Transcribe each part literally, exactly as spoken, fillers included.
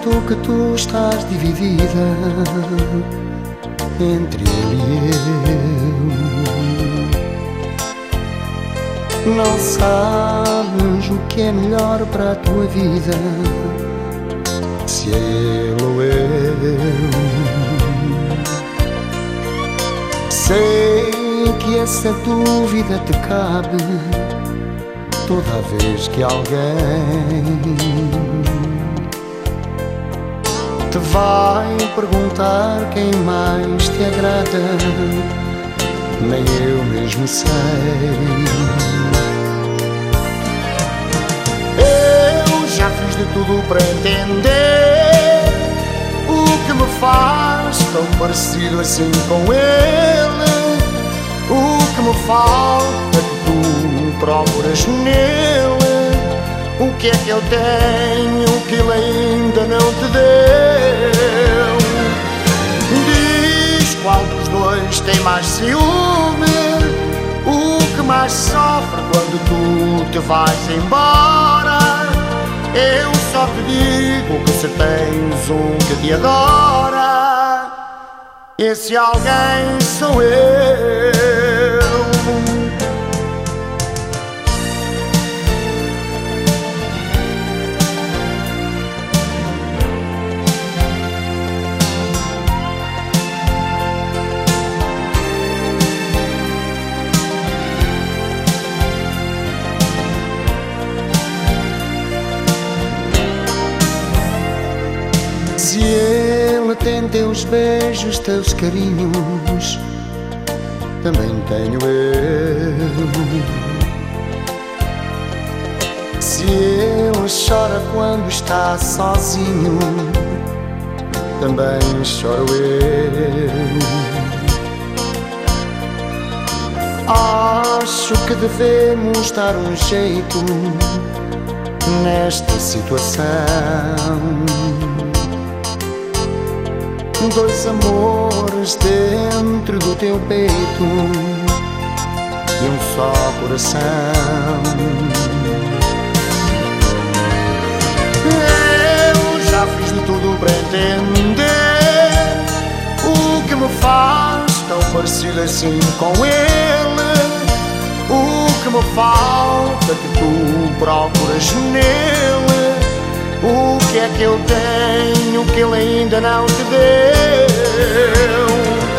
Noto que tu estás dividida entre ele e eu. Não sabes o que é melhor para a tua vida, se é ele ou eu. Sei que essa dúvida te cabe toda vez que alguém te vai perguntar quem mais te agrada. Nem eu mesmo sei. Eu já fiz de tudo para entender o que me faz tão parecido assim com ele. O que me falta que tu procuras nele. O que é que eu tenho que ele ainda não te deu? Diz qual dos dois tem mais ciúme, o que mais sofre quando tu te vais embora. Eu só te digo que se tens um que te adora, esse alguém sou eu. Se ele tem teus beijos, teus carinhos, também tenho eu. Se ele chora quando está sozinho, também choro eu. Acho que devemos dar um jeito nesta situação. Dois amores dentro do teu peito e um só coração. Eu já fiz de tudo para entender o que me faz tão parecido assim com ele. O que me falta que tu procuras nele. O que é que eu tenho que ele ainda não te deu?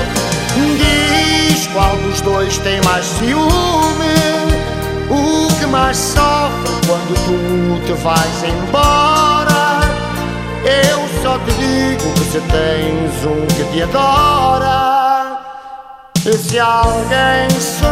Diz qual dos dois tem mais ciúme, o que mais sofre quando tu te vais embora. Eu só te digo que se tens um que te adora, esse alguém sou